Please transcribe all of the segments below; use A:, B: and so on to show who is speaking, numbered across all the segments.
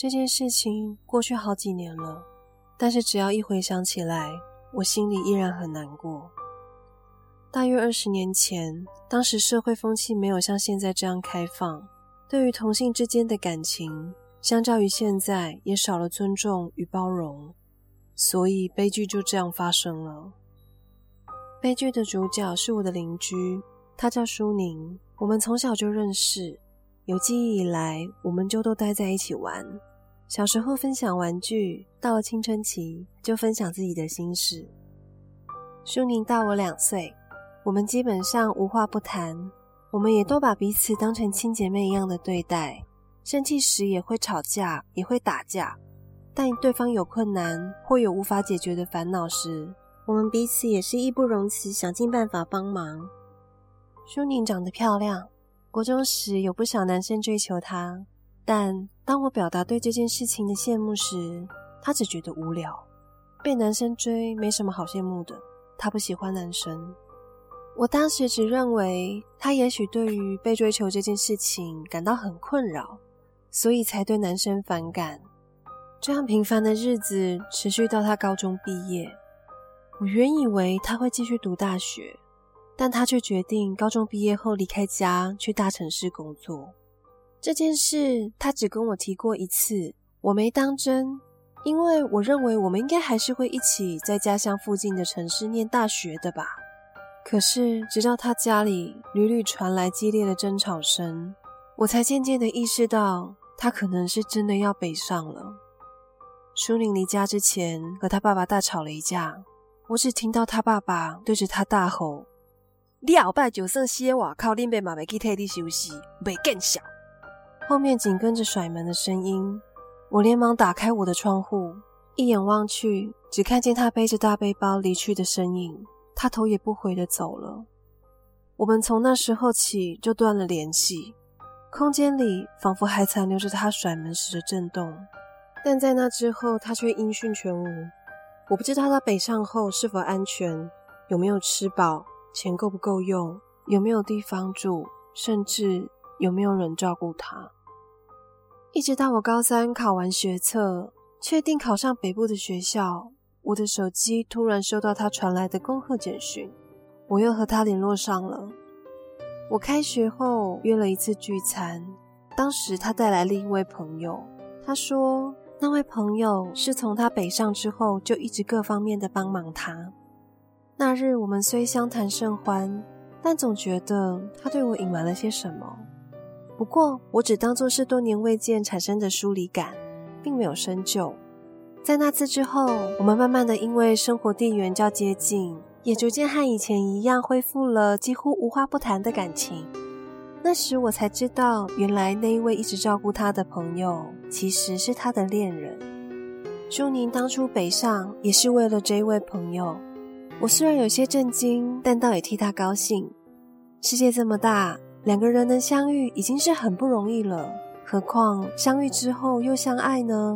A: 这件事情过去好几年了，但是只要一回想起来，我心里依然很难过。大约20年前，当时社会风气没有像现在这样开放，对于同性之间的感情，相较于现在也少了尊重与包容，所以悲剧就这样发生了。悲剧的主角是我的邻居，他叫舒宁，我们从小就认识，有记忆以来我们就都待在一起玩。小时候分享玩具，到了青春期就分享自己的心事。舒宁大我2岁，我们基本上无话不谈，我们也都把彼此当成亲姐妹一样的对待，生气时也会吵架，也会打架，但对方有困难或有无法解决的烦恼时，我们彼此也是义不容辞，想尽办法帮忙。舒宁长得漂亮，国中时有不少男生追求她，但当我表达对这件事情的羡慕时，她只觉得无聊。被男生追没什么好羡慕的，她不喜欢男生。我当时只认为她也许对于被追求这件事情感到很困扰，所以才对男生反感。这样平凡的日子持续到她高中毕业。我原以为她会继续读大学，但她却决定高中毕业后离开家去大城市工作。这件事她只跟我提过一次，我没当真，因为我认为我们应该还是会一起在家乡附近的城市念大学的吧。可是直到她家里屡屡传来激烈的争吵声，我才渐渐地意识到她可能是真的要北上了。舒宁离家之前和她爸爸大吵了一架，我只听到她爸爸对着她大吼：你后摆就算死在外口，恁爸嘛袂去替你收拾，袂见笑。后面紧跟着甩门的声音，我连忙打开我的窗户，一眼望去，只看见他背着大背包离去的身影，他头也不回地走了。我们从那时候起就断了联系，空间里仿佛还残留着他甩门时的震动，但在那之后他却音讯全无。我不知道他北上后是否安全，有没有吃饱，钱够不够用，有没有地方住，甚至有没有人照顾他。一直到我高3考完学测，确定考上北部的学校，我的手机突然收到他传来的恭贺简讯，我又和他联络上了。我开学后约了一次聚餐，当时他带来另一位朋友，他说那位朋友是从他北上之后就一直各方面的帮忙他。那日我们虽相谈甚欢，但总觉得他对我隐瞒了些什么。不过我只当作是多年未见产生的疏离感，并没有深究。在那次之后，我们慢慢的因为生活地缘较接近，也逐渐和以前一样恢复了几乎无话不谈的感情。那时我才知道，原来那一位一直照顾他的朋友其实是他的恋人。舒宁当初北上也是为了这一位朋友，我虽然有些震惊，但倒也替他高兴。世界这么大，两个人能相遇已经是很不容易了，何况相遇之后又相爱呢？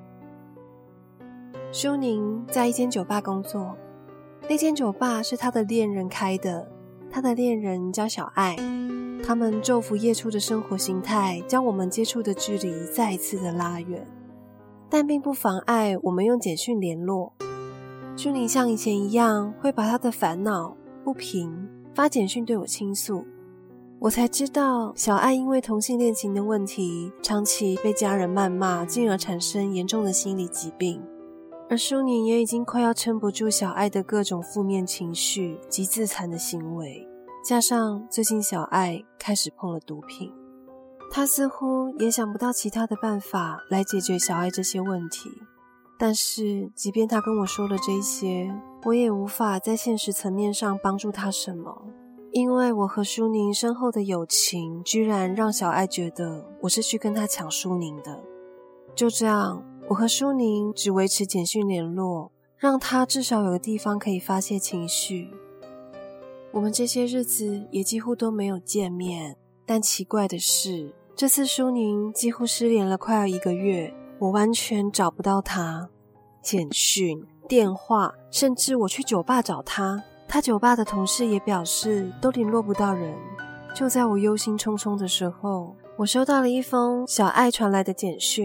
A: 舒宁在一间酒吧工作，那间酒吧是他的恋人开的，他的恋人叫小爱。他们昼伏夜出的生活形态将我们接触的距离再一次的拉远，但并不妨碍我们用简讯联络。舒宁像以前一样会把他的烦恼不平发简讯对我倾诉。我才知道小爱因为同性恋情的问题长期被家人谩骂，进而产生严重的心理疾病，而舒宁也已经快要撑不住小爱的各种负面情绪及自残的行为，加上最近小爱开始碰了毒品，他似乎也想不到其他的办法来解决小爱这些问题。但是即便他跟我说了这些，我也无法在现实层面上帮助他什么，因为我和舒宁深厚的友情居然让小爱觉得我是去跟他抢舒宁的。就这样，我和舒宁只维持简讯联络，让他至少有个地方可以发泄情绪。我们这些日子也几乎都没有见面，但奇怪的是，这次舒宁几乎失联了快要1个月，我完全找不到他。简讯、电话，甚至我去酒吧找他，他酒吧的同事也表示都联络不到人。就在我忧心忡忡的时候，我收到了一封小爱传来的简讯，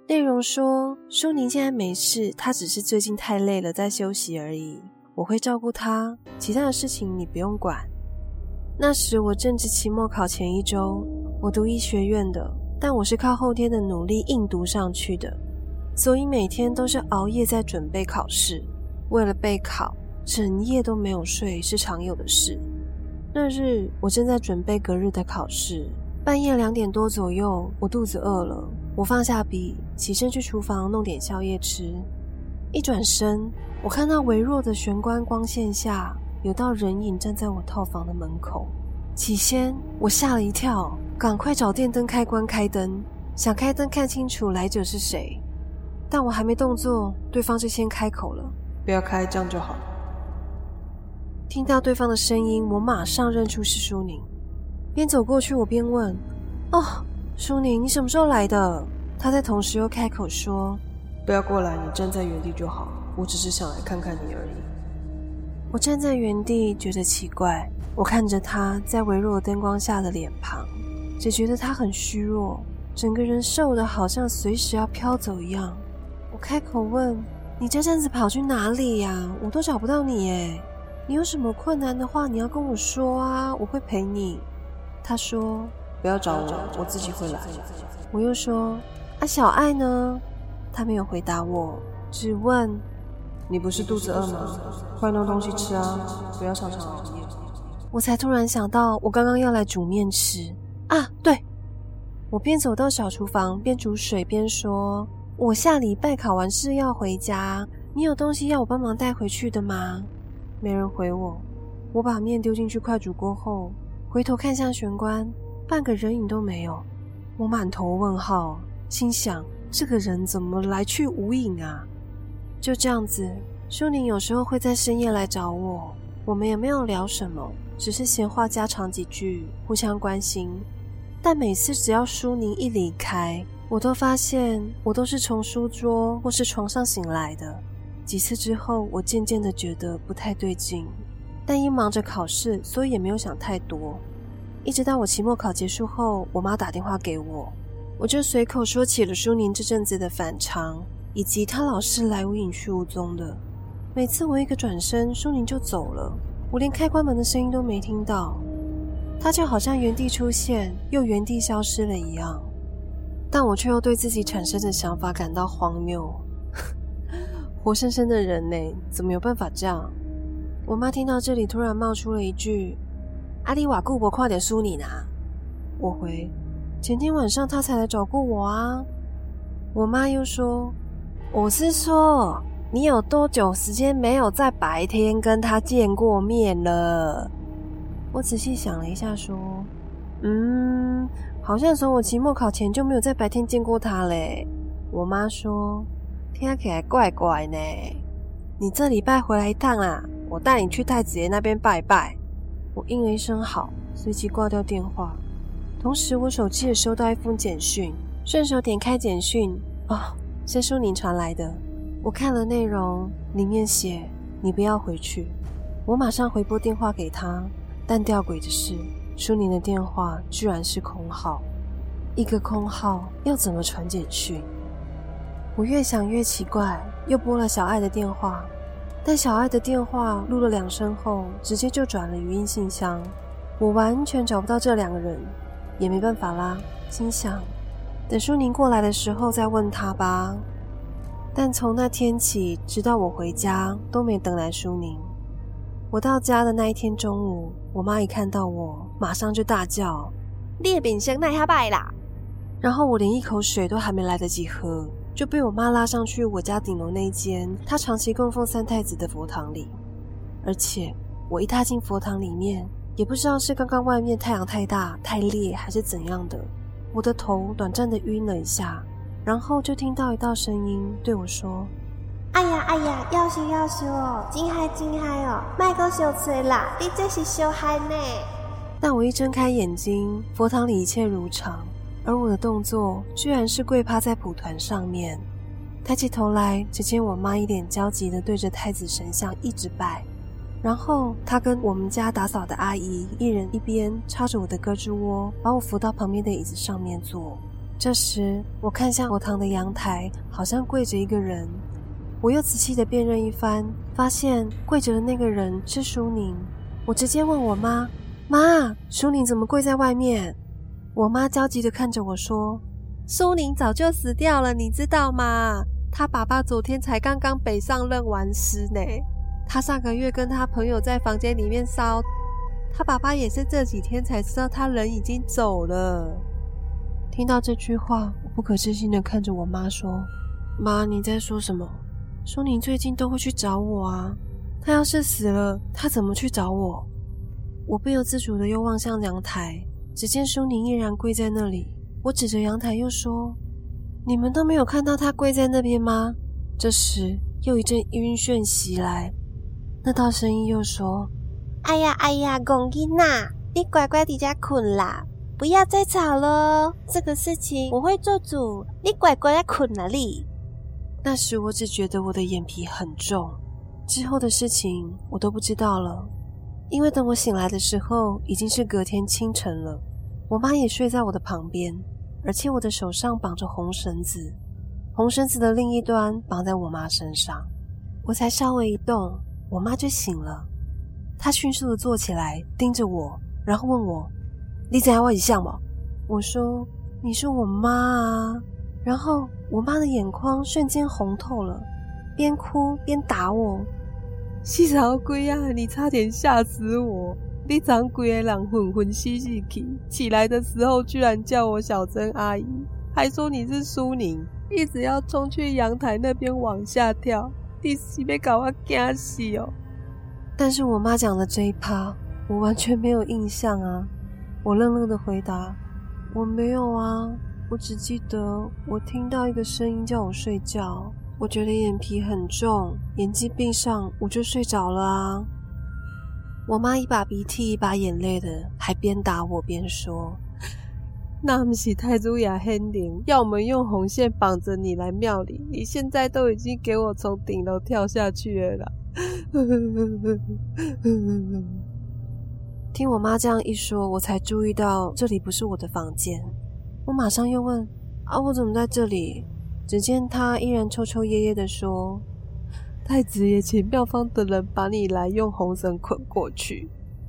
A: 内容说舒宁现在没事，她只是最近太累了，在休息而已，我会照顾她，其他的事情你不用管。那时我正值期末考前1周，我读医学院的，但我是靠后天的努力硬读上去的，所以每天都是熬夜在准备考试。为了备考，整夜都没有睡是常有的事。那日我正在准备隔日的考试，半夜2点多左右，我肚子饿了，我放下笔，起身去厨房弄点宵夜吃。一转身，我看到微弱的玄关光线下有道人影站在我套房的门口。起先我吓了一跳，赶快找电灯开关开灯，想开灯看清楚来者是谁。但我还没动作，对方就先开口了：
B: 不要开，这样就好。
A: 听到对方的声音，我马上认出是舒宁，边走过去我边问：哦，舒宁，你什么时候来的？他在同时又开口说：
B: 不要过来，你站在原地就好，我只是想来看看你而已。
A: 我站在原地觉得奇怪，我看着他在微弱灯光下的脸庞，只觉得他很虚弱，整个人瘦得好像随时要飘走一样。我开口问：你这阵子跑去哪里呀？我都找不到你耶。你有什么困难的话你要跟我说啊，我会陪你。他说：
B: 不要找我，我自己会来。
A: 我又说：啊，小爱呢？他没有回答我，只问：
B: 你不是肚子饿吗？快弄东西吃啊，不要常常熬夜。
A: 我才突然想到我刚刚要来煮面吃啊，对。我边走到小厨房边煮水边说：我下礼拜考完试要回家，你有东西要我帮忙带回去的吗？没人回我。我把面丢进去快煮锅后，回头看向玄关，半个人影都没有。我满头问号，心想这个人怎么来去无影啊？就这样子，舒宁有时候会在深夜来找我，我们也没有聊什么，只是闲话家常几句，互相关心。但每次只要舒宁一离开，我都发现我都是从书桌或是床上醒来的。几次之后，我渐渐的觉得不太对劲，但因忙着考试，所以也没有想太多。一直到我期末考结束后，我妈打电话给我，我就随口说起了舒宁这阵子的反常，以及她老是来无影去无踪的。每次我一个转身，舒宁就走了，我连开关门的声音都没听到，她就好像原地出现又原地消失了一样。但我却又对自己产生的想法感到荒谬。活生生的人呢，怎么有办法这样？我妈听到这里突然冒出了一句：啊，你瓦顾伯快点舒宁啊。我回：前天晚上他才来找过我啊。我妈又说：我是说你有多久时间没有在白天跟他见过面了？我仔细想了一下说：好像从我期末考前就没有在白天见过他嘞。我妈说：听起来怪怪呢。你这礼拜回来一趟啊，我带你去太子爷那边拜拜。我应了一声好，随即挂掉电话。同时我手机也收到一封简讯，顺手点开简讯，是舒宁传来的。我看了内容，里面写：你不要回去。我马上回拨电话给他，但吊诡的是，舒宁的电话居然是空号。一个空号要怎么传简讯？我越想越奇怪，又拨了小爱的电话，但小爱的电话录了2声后，直接就转了语音信箱。我完全找不到这2个人，也没办法啦，心想等舒宁过来的时候再问他吧。但从那天起，直到我回家都没等来舒宁。我到家的那一天中午，我妈一看到我，马上就大叫：你的面色哪遐歹啦！然后我连一口水都还没来得及喝，就被我妈拉上去我家顶楼那间她长期供奉三太子的佛堂里。而且我一踏进佛堂里面，也不知道是刚刚外面太阳太大太烈还是怎样的，我的头短暂的晕了一下，然后就听到一道声音对我说：哎呀哎呀，要修要修哦，真嗨真嗨哦，别再烧嘴啦，你这是烧嗨呢。但我一睁开眼睛，佛堂里一切如常，而我的动作居然是跪趴在蒲团上面。抬起头来，只见我妈一脸焦急地对着太子神像一直拜，然后她跟我们家打扫的阿姨一人一边插着我的胳肢窝，把我扶到旁边的椅子上面坐。 这时我看向佛堂的阳台，好像跪着一个人。我又仔细的辨认一番，发现跪着的那个人是舒宁。我直接问我妈：妈，舒宁怎么跪在外面？我妈焦急的看着我说：舒宁早就死掉了，你知道吗？他爸爸昨天才刚刚北上任完尸呢。他上个月跟他朋友在房间里面烧，他爸爸也是这几天才知道他人已经走了。听到这句话，我不可置信的看着我妈说：妈，你在说什么？舒宁最近都会去找我啊，他要是死了，他怎么去找我？我不由自主的又望向阳台，只见舒宁依然跪在那里。我指着阳台又说：你们都没有看到他跪在那边吗？这时又一阵晕眩袭来，那道声音又说：哎呀哎呀，公囡仔，你乖乖地家困啦，不要再吵了，这个事情我会做主，你乖乖地困啦你。那时我只觉得我的眼皮很重，之后的事情我都不知道了，因为等我醒来的时候已经是隔天清晨了。我妈也睡在我的旁边，而且我的手上绑着红绳子，红绳子的另一端绑在我妈身上。我才稍微一动，我妈就醒了。她迅速的坐起来，盯着我，然后问我：你知道我是谁吗？我说：你是我妈啊。然后我妈的眼眶瞬间红透了，边哭边打我：四头龟啊，你差点吓死我，你长规个人昏昏兮兮去，起来的时候居然叫我小珍阿姨，还说你是舒宁，一直要冲去阳台那边往下跳，你是要把我惊死哦。但是我妈讲的这一趴我完全没有印象啊。我愣愣的回答：我没有啊，我只记得我听到一个声音叫我睡觉，我觉得眼皮很重，眼睛闭上我就睡着了啊。我妈一把鼻涕一把眼泪的，还边打我边说：那不是太祖雅黑灵，要我们用红线绑着你来庙里，你现在都已经给我从顶楼跳下去了啦。听我妈这样一说，我才注意到这里不是我的房间。我马上又问：啊，我怎么在这里？只见她依然抽抽噎噎的说：太子爷请庙方的人把你来用红绳捆过去。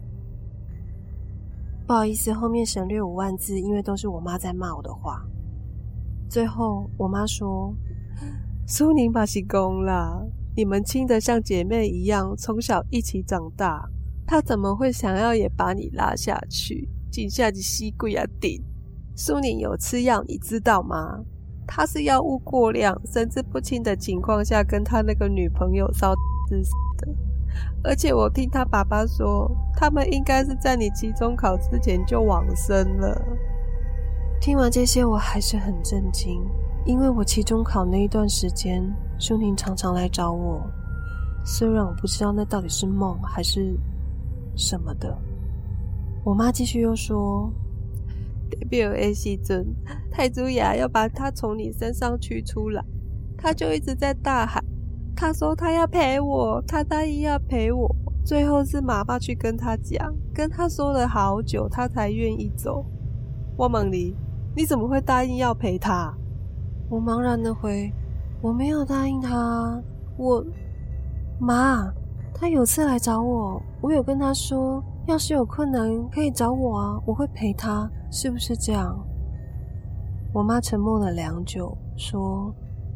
A: 不好意思，后面省略5万字，因为都是我妈在骂我的话。最后我妈说：苏宁把是公啦，你们亲得像姐妹一样，从小一起长大，她怎么会想要也把你拉下去？真下去死鬼啊顶！苏宁有吃药你知道吗？他是药物过量神志不清的情况下跟他那个女朋友烧自死的，而且我听他爸爸说他们应该是在你期中考之前就往生了。听完这些我还是很震惊，因为我期中考那一段时间舒宁常常来找我，虽然我不知道那到底是梦还是什么的。我妈继续又说：代表的时阵，太祖爷要把他从你身上取出来，他就一直在大喊，他说他要陪我，他答应要陪我。最后是妈妈去跟他讲，跟他说了好久，他才愿意走。我问你怎么会答应要陪他？我茫然的回：我没有答应他，妈，他有次来找我，我有跟他说要是有困难可以找我啊，我会陪他，是不是这样？我妈沉默了良久，说：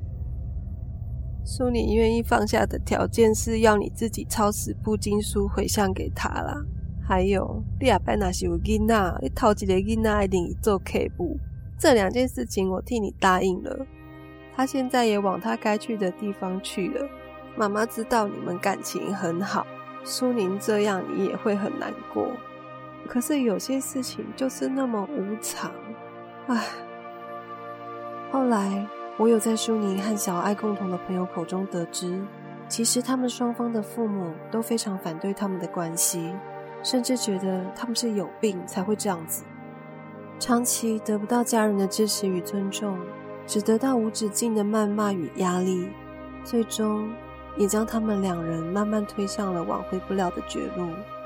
A: 苏你愿意放下的条件是要你自己抄10部经书回向给他啦，还有你下摆若是有囡仔，你头一个囡仔一定做客母，这2件事情我替你答应了。他现在也往他该去的地方去了，妈妈知道你们感情很好，苏宁这样你也会很难过，可是有些事情就是那么无常，唉。后来我有在舒宁和小爱共同的朋友口中得知，其实他们双方的父母都非常反对他们的关系，甚至觉得他们是有病才会这样子。长期得不到家人的支持与尊重，只得到无止境的谩骂与压力，最终也将他们2人慢慢推向了挽回不了的绝路。